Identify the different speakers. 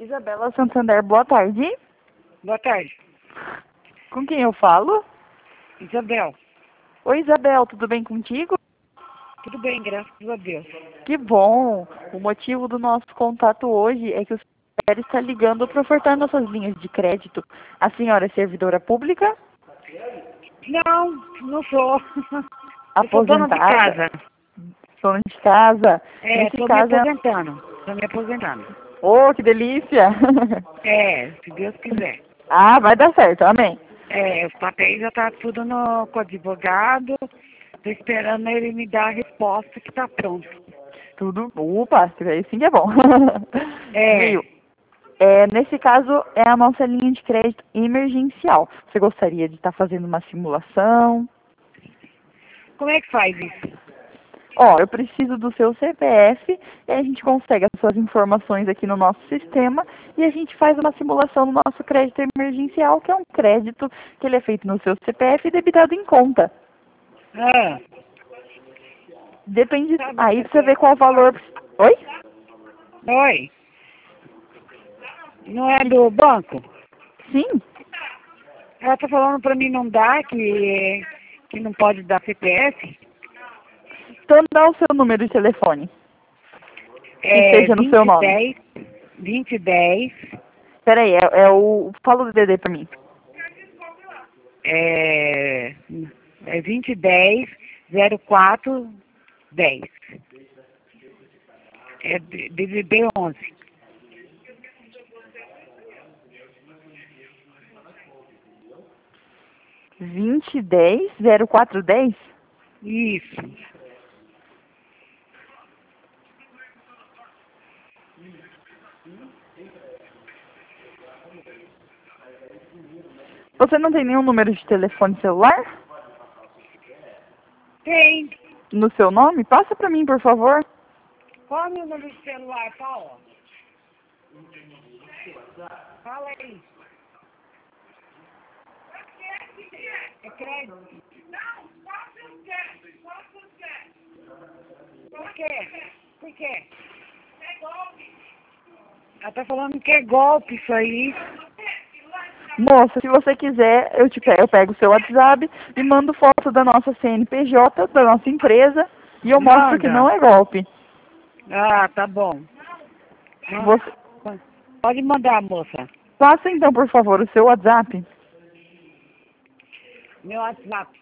Speaker 1: Isabela Santander, boa tarde.
Speaker 2: Boa tarde.
Speaker 1: Com quem eu falo?
Speaker 2: Isabel.
Speaker 1: Oi, Isabel, tudo bem contigo?
Speaker 2: Tudo bem, graças a Deus.
Speaker 1: Que bom! O motivo do nosso contato hoje é que o senhor está ligando para ofertar nossas linhas de crédito. A senhora é servidora pública?
Speaker 2: Não, não sou. Eu sou dona de
Speaker 1: Aposentada?
Speaker 2: casa.
Speaker 1: Dona de casa? Nesse
Speaker 2: Estou me
Speaker 1: caso é...
Speaker 2: aposentando. Estou me aposentando.
Speaker 1: Oh, que delícia!
Speaker 2: Se Deus quiser.
Speaker 1: Ah, vai dar certo, amém.
Speaker 2: Os papéis já tá tudo com o advogado. Estou esperando ele me dar a resposta que está pronto.
Speaker 1: Tudo... Opa, aí sim que é bom.
Speaker 2: É.
Speaker 1: Viu? Nesse caso, é a nossa linha de crédito emergencial. Você gostaria de estar fazendo uma simulação?
Speaker 2: Como é que faz isso?
Speaker 1: Ó, eu preciso do seu CPF, e a gente consegue as suas informações aqui no nosso sistema e a gente faz uma simulação do nosso crédito emergencial, que é um crédito que ele é feito no seu CPF e debitado em conta.
Speaker 2: Ah,
Speaker 1: Depende,
Speaker 2: sabe o
Speaker 1: aí você vê
Speaker 2: CPF?
Speaker 1: qual valor... Oi?
Speaker 2: Oi. Não é do banco?
Speaker 1: Sim.
Speaker 2: Ela tá falando para mim não dar, que não pode dar CPF.
Speaker 1: Então dá o seu número de telefone, que
Speaker 2: É
Speaker 1: esteja no seu nome.
Speaker 2: 2010,
Speaker 1: Peraí, fala o DD pra mim.
Speaker 2: é, é 2010 0410. É DDD 11.
Speaker 1: Vinte dez 0410.
Speaker 2: Isso.
Speaker 1: Você não tem nenhum número de telefone celular
Speaker 2: Tem.
Speaker 1: no seu nome? Passa pra mim, por favor.
Speaker 2: Qual é o meu número de celular, Paula? Fala aí. É crédito? Por quê? Por quê? Ela tá falando que é golpe isso aí.
Speaker 1: Moça, se você quiser, eu pego o seu WhatsApp e mando foto da nossa CNPJ, da nossa empresa, e eu mostro que não
Speaker 2: Manda.
Speaker 1: é golpe.
Speaker 2: Ah, tá bom.
Speaker 1: Você,
Speaker 2: Pode mandar, moça.
Speaker 1: passa então, por favor, o seu WhatsApp.
Speaker 2: Meu WhatsApp.